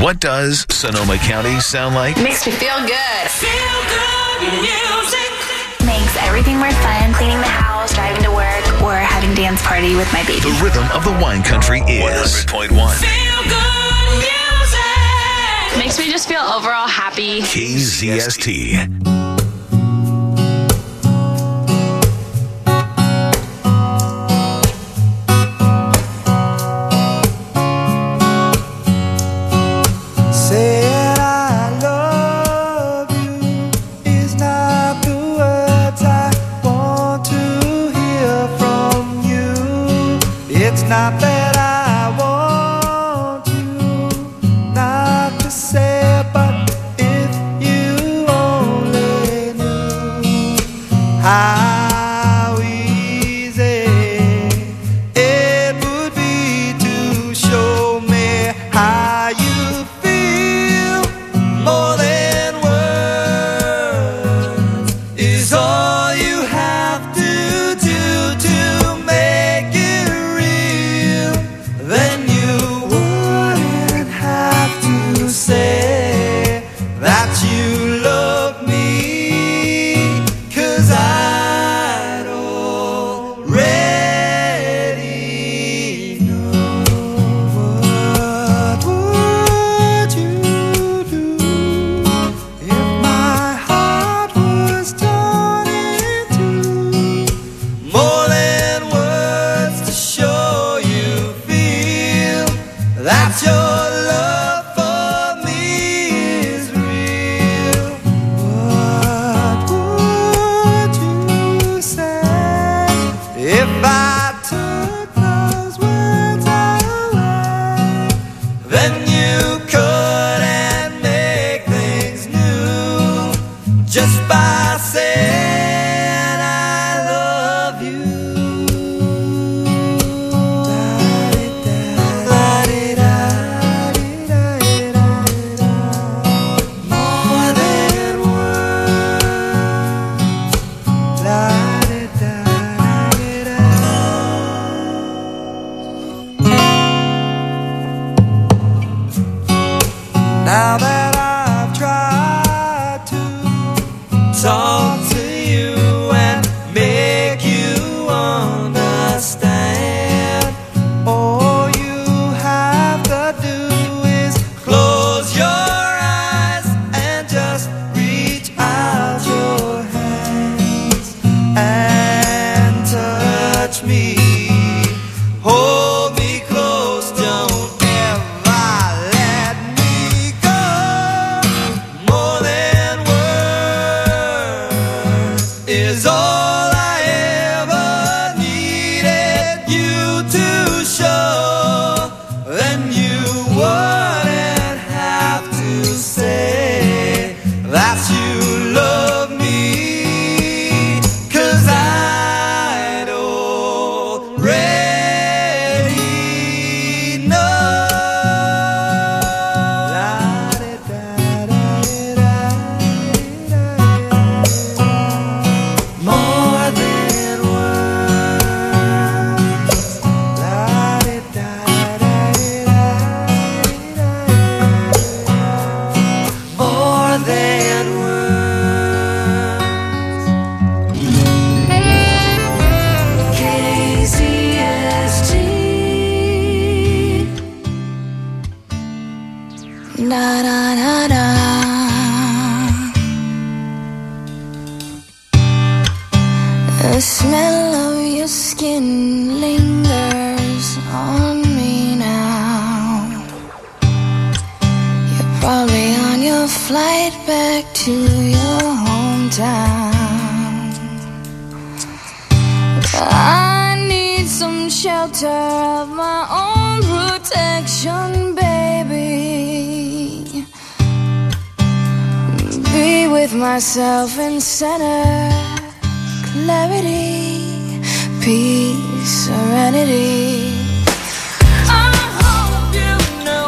What does Sonoma County sound like? Makes me feel good. Feel good music. Makes everything more fun. Cleaning the house, driving to work, or having dance party with my baby. The rhythm of the wine country is 100.1 Feel good music. Makes me just feel overall happy. KZST. Not that I want you not to say, but if you only knew how easy it would be to show me how you feel. More than words is all you have to do to make it real. Then you wouldn't have to say that you love me, 'cause I'd already know. What would you do if my heart was torn in two? More than words to show you feel that your love for me is real. What would you say if I took those words away? Then you couldn't make things new just by saying I love you. More than words. Now that I've tried to talk to you and make you understand, all you have to do is close your eyes and just reach out your hands and touch me. Hold me close, don't ever let me go. More than words is all I ever needed you to show. Then you wouldn't have to say that you love me, 'cause I'd already know. More than words. More than words. KZST. Da da da da. The smell of your skin lingers on me now. You're probably on your flight back to your hometown. I need some shelter of my own protection, baby. Be with myself in center, clarity, peace, serenity. I hope you know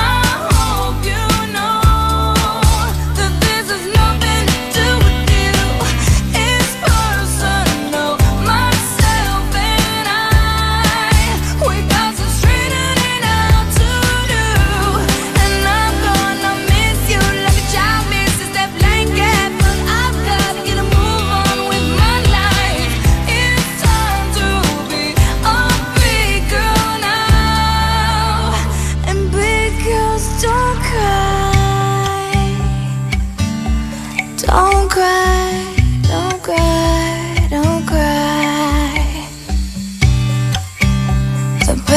that this has nothing to do with you. It's personal. Myself and I, we got some straightening out to do, and I'm gonna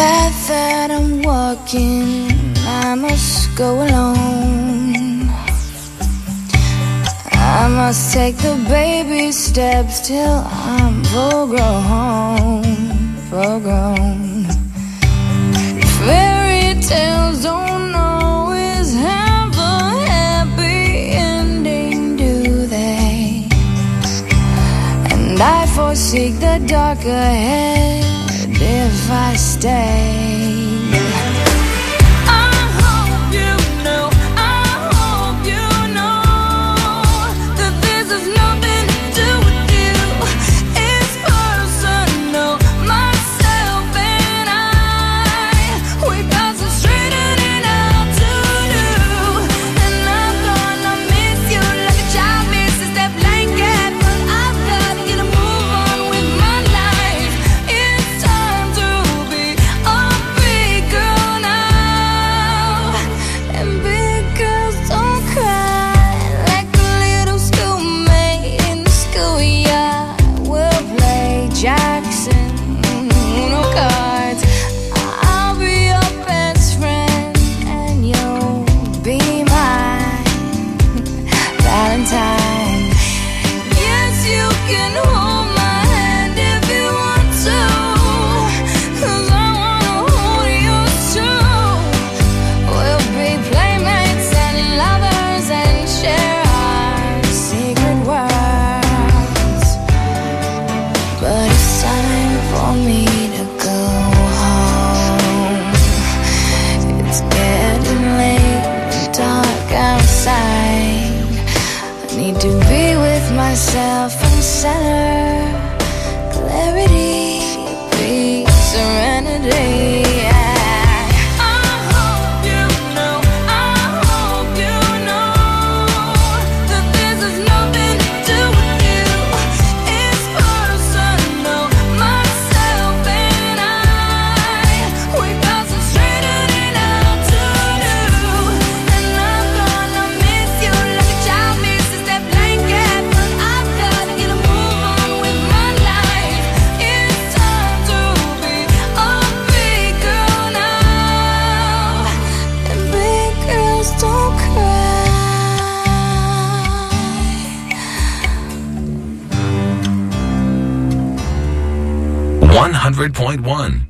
path that I'm walking, I must go alone. I must take the baby steps till I'm full grown. Fairy tales don't always have a happy ending, do they? And I forsake the dark ahead if I stay. Myself in center, clarity, peace, serenity. .1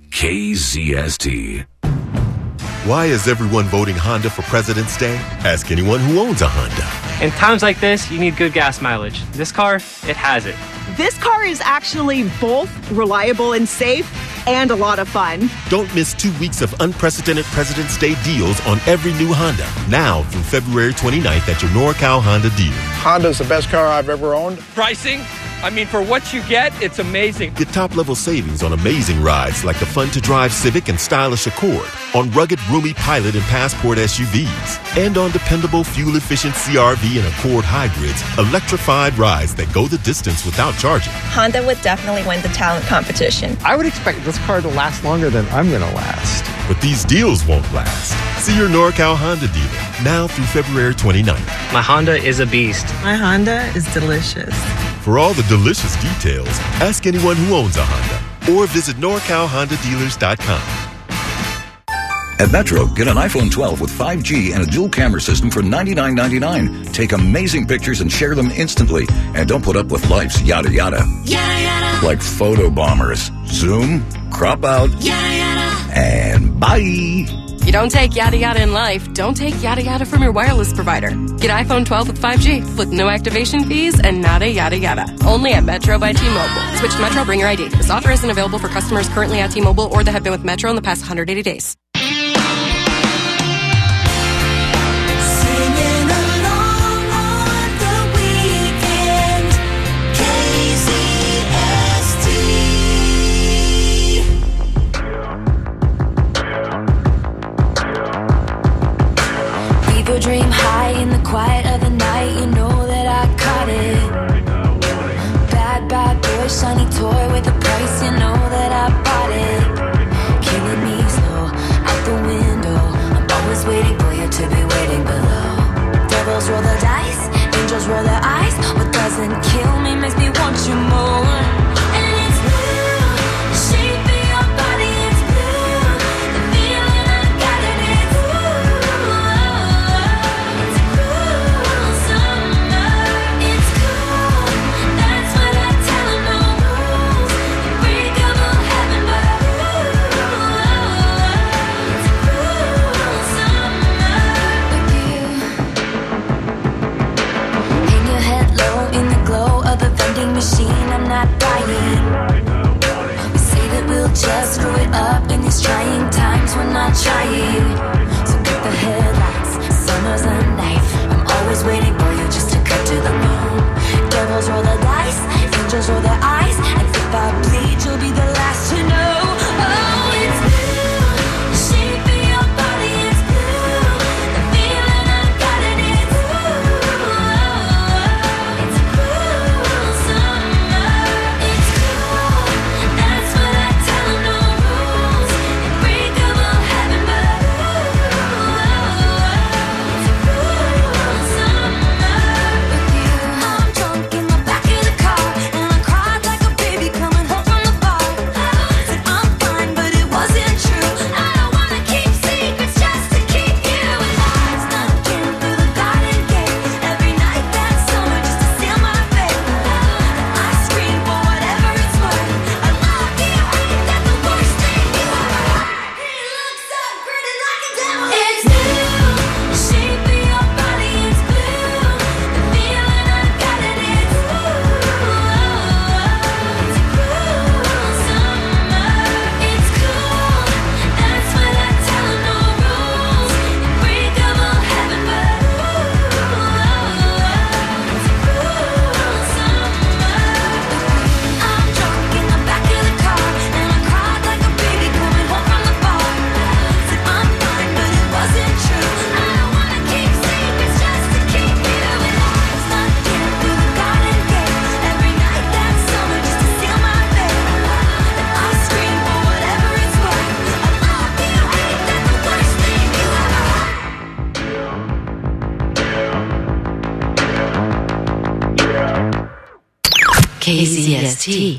KZST. Why is everyone voting Honda for President's Day? Ask anyone who owns a Honda. In times like this, you need good gas mileage. This car, it has it. This car is actually both reliable and safe and a lot of fun. Don't miss 2 weeks of unprecedented President's Day deals on every new Honda. Now through February 29th at your NorCal Honda dealer. Honda's the best car I've ever owned. Pricing? I mean, for what you get, it's amazing. Get top-level savings on amazing rides like the fun-to-drive Civic and stylish Accord, on rugged, roomy Pilot and Passport SUVs, and on dependable, fuel-efficient CR-V and Accord hybrids, electrified rides that go the distance without charging. Honda would definitely win the talent competition. I would expect this car to last longer than I'm going to last. But these deals won't last. See your NorCal Honda dealer, now through February 29th. My Honda is a beast. My Honda is delicious. For all the delicious details, ask anyone who owns a Honda or visit NorCalHondaDealers.com. At Metro, get an iPhone 12 with 5G and a dual camera system for $99.99. Take amazing pictures and share them instantly. And don't put up with life's yada yada. Yada yada. Like photo bombers. Zoom, crop out, Yada yada. and bye. You don't take yada yada in life, don't take yada yada from your wireless provider. Get iPhone 12 with 5G with no activation fees and nada yada yada. Only at Metro by T-Mobile. Switch to Metro, bring your ID. This offer isn't available for customers currently at T-Mobile or that have been with Metro in the past 180 days. Dream high in the quiet of the night. You know that I caught it. Bad, bad boy, shiny toy with a price. You know that I bought it. Killing me slow, out the window. I'm always waiting for you to be waiting below. Devils roll the dice, angels roll their eyes. What doesn't kill me makes me want you more. And it's blue, the shape of your body is blue. not trying. So get the headlights, summer's a knife. I'm always waiting for you just to cut to the bone. Devils roll the dice, angels roll their eyes, and if I bleed, you'll be the last to know. Oh, it's blue, the shape of your body is blue. The feeling I got it is blue. It's cool summer, it's cool. That's what I tell 'em, no rules. Unbreakable heaven, but it's cool summer with you. I'm drunk in the back of the car, and I cried like a baby coming home from the bar. Said I'm fine, but it wasn't true. I don't wanna keep secrets just to keep you alive. Snuck in through the garden gate every night that summer just to seal my fate. I scream for whatever it's worth. I love you, ain't that the worst thing you ever heard? He looks so pretty like a devil. It's blue, the shape of your body is blue. The feeling I got it is blue. It's cool summer, it's cool. That's what I tell 'em, no rules. Unbreakable heaven, but it's cool summer. I'm drunk in the back of the car, and I cried like a baby coming home from the bar. Said I'm fine, but it wasn't true. I don't wanna keep secrets just to keep you alive. Snuck in through the garden gate every night that summer just to seal my fate. And I scream for whatever it's worth. I love you, ain't that the worst thing you ever heard? KZST.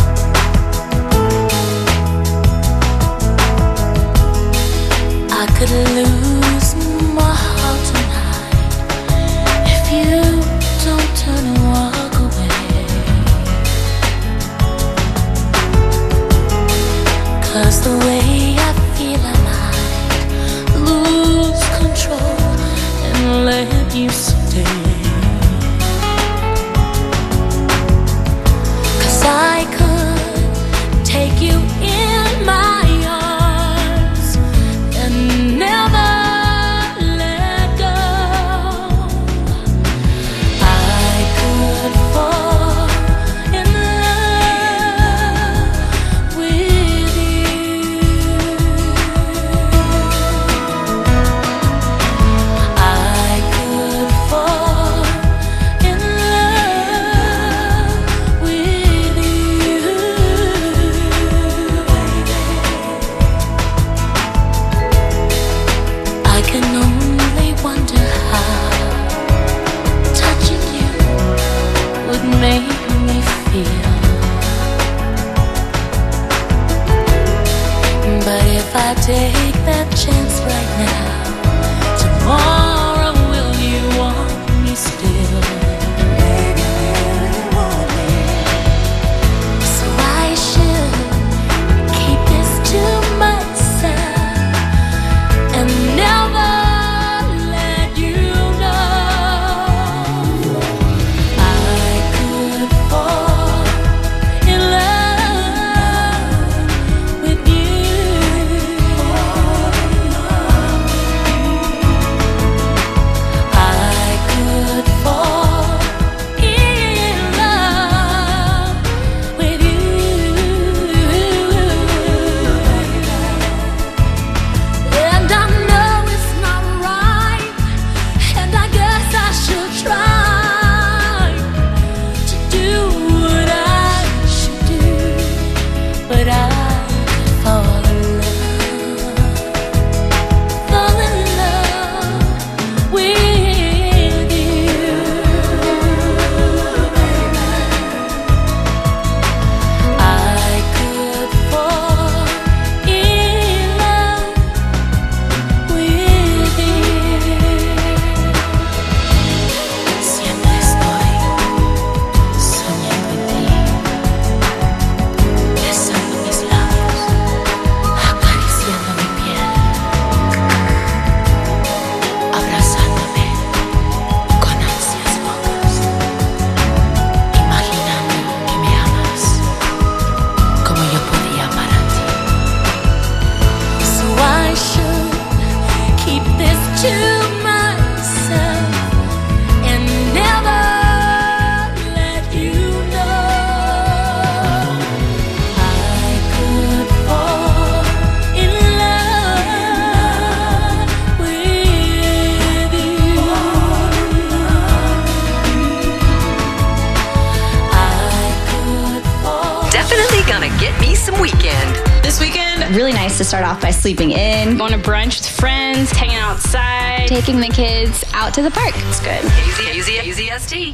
I could Really nice to start off by sleeping in, going to brunch with friends, hanging outside, taking the kids out to the park. It's good. KZST.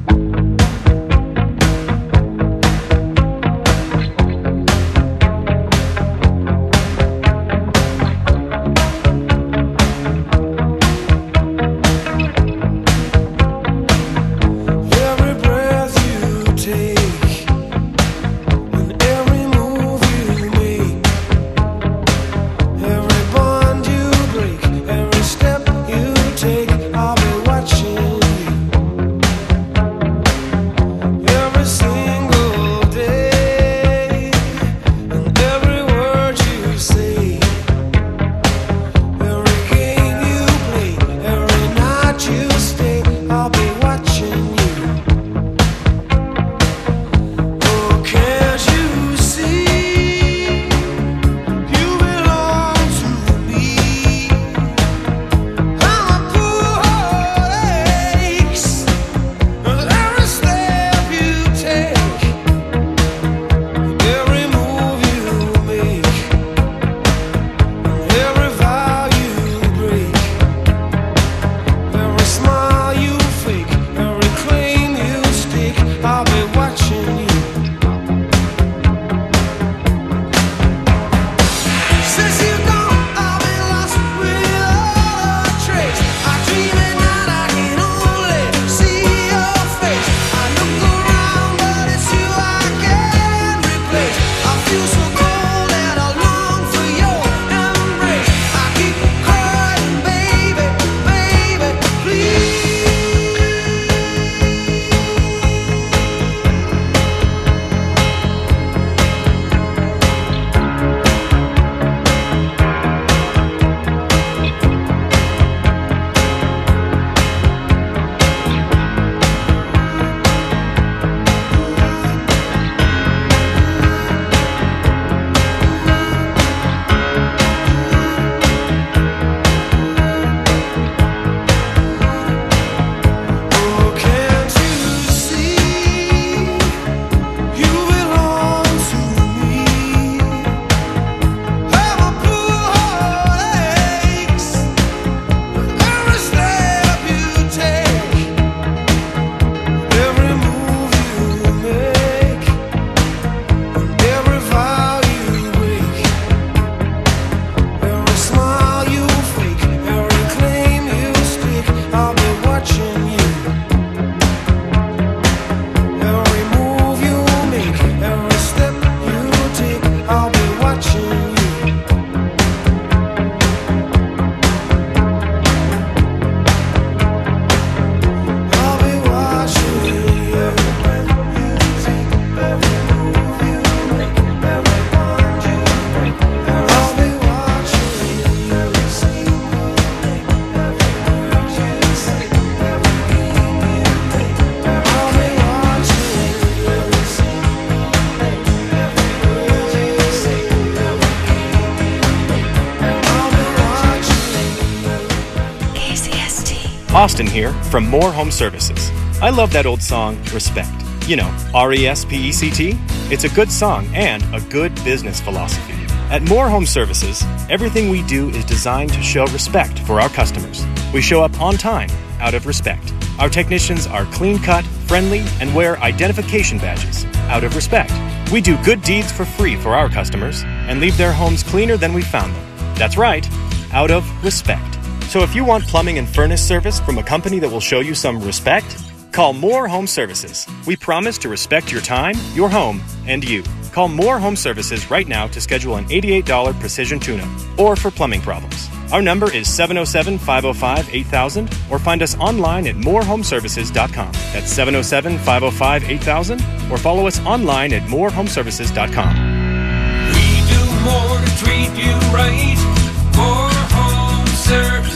Austin here from More Home Services. I love that old song, Respect. You know, R-E-S-P-E-C-T? It's a good song and a good business philosophy. At More Home Services, everything we do is designed to show respect for our customers. We show up on time, out of respect. Our technicians are clean-cut, friendly, and wear identification badges, out of respect. We do good deeds for free for our customers and leave their homes cleaner than we found them. That's right, out of respect. So if you want plumbing and furnace service from a company that will show you some respect, call More Home Services. We promise to respect your time, your home, and you. Call More Home Services right now to schedule an $88 precision tune-up or for plumbing problems. Our number is 707-505-8000 or find us online at morehomeservices.com. That's 707-505-8000 or follow us online at morehomeservices.com. We do more to treat you right. More Home Services.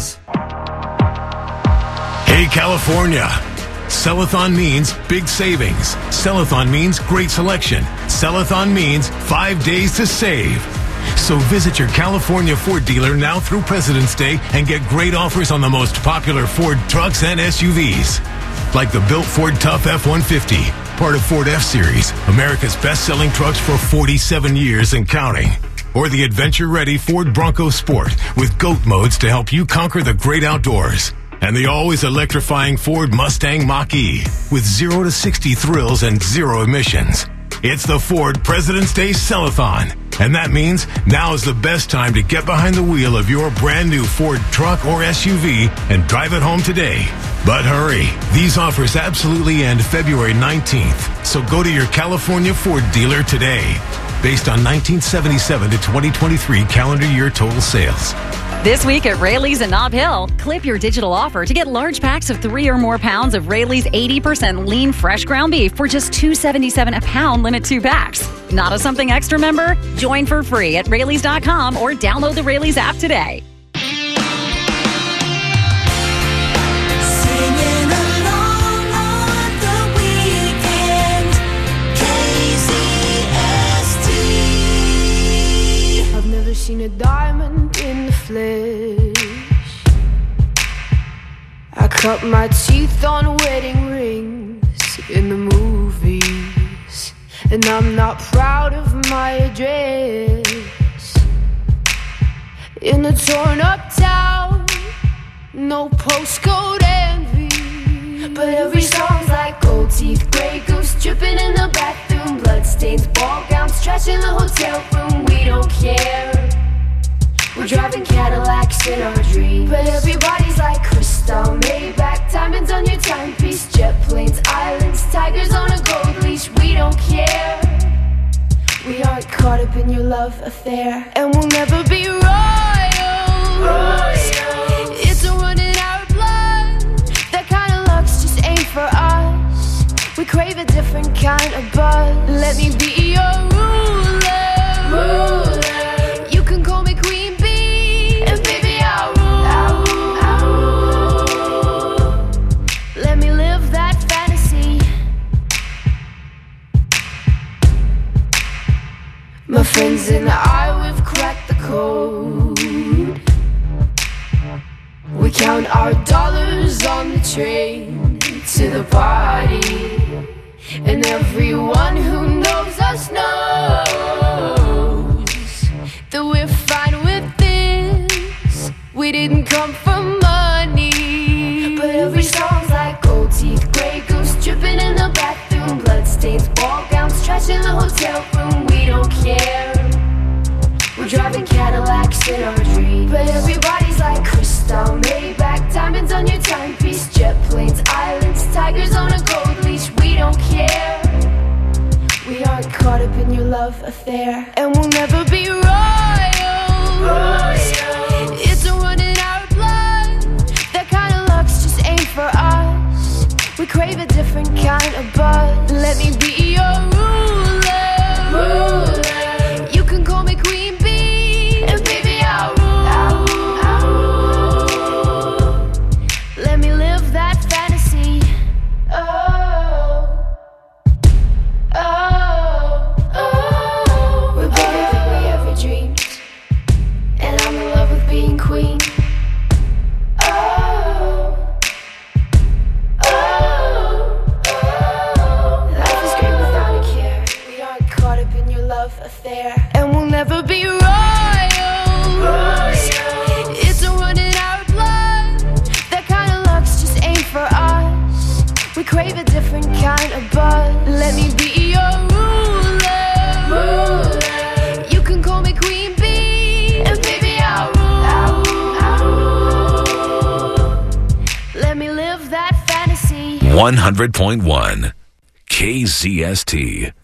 Hey, California. Sellathon means big savings. Sellathon means great selection. Sellathon means 5 days to save. So visit your California Ford dealer now through President's Day and get great offers on the most popular Ford trucks and SUVs. Like the built Ford Tough F-150, part of Ford F-Series, America's best-selling trucks for 47 years and counting. or the adventure-ready Ford Bronco Sport with GOAT modes to help you conquer the great outdoors. And the always electrifying Ford Mustang Mach-E with 0 to 60 thrills and 0 emissions. It's the Ford President's Day Sell-a-thon. And that means now is the best time to get behind the wheel of your brand new Ford truck or SUV and drive it home today. But hurry, these offers absolutely end February 19th. So go to your California Ford dealer today. Based on 1977 to 2023 calendar year total sales. This week at Rayleigh's in Nob Hill, clip your digital offer to get large packs of 3 or more pounds of Rayleigh's 80% lean fresh ground beef for just $2.77 a pound, limit 2 packs. Not a Something Extra member? Join for free at Rayleigh's.com or download the Rayleigh's app today. Singing along on the weekend, KZST. I've never seen a diamond in the flesh. I cut my teeth on wedding rings in the movies, and I'm not proud of my address. In a torn up town, no postcode envy, but every song's like gold teeth, grey goose dripping in the bathroom, bloodstains, ball gowns, trash in the hotel room. We don't care. We're driving Cadillacs in our dreams, but everybody's like crystal, Maybach, diamonds on your timepiece, jet planes, islands, tigers on a gold leash. We don't care. We aren't caught up in your love affair, and we'll never be royals. It's a run in our blood. That kind of luck's just ain't for us. We crave a different kind of buzz. Let me be your ruler. You can call me Queen Bee, and baby I'll rule. Let me live that fantasy. My friends and I, we've cracked the code. We count our dollars on the train to the party, and everyone who knows us knows that we're fine with this. We didn't come for money, but every song's like gold teeth, grey goose dripping in the bathroom, bloodstains, ball gowns, trash in the hotel room. We don't care. We're driving Cadillacs in our dreams, but everybody's like crystal, Maybach, diamonds on your timepiece, jet planes, islands, tigers on a gold leash. We don't care. We aren't caught up in your love affair, and we'll never be royals. It's a run in our blood. That kind of luck's just ain't for us. We crave a different kind of buzz. Let me be your ruler. You can call me Queen Bee, and baby I'll rule. Let me live that fantasy. We're bigger than we ever dreamed, and I'm in love with being queen. Life is great without a care. We aren't caught up in your love affair, and we'll never be royals. It's a run in our blood. That kind of luck's just ain't for us. We crave a different kind of buzz. Let me be your ruler. You can call me Queen Bee, and baby I'll rule. Let me live that fantasy. 100.1 KZST.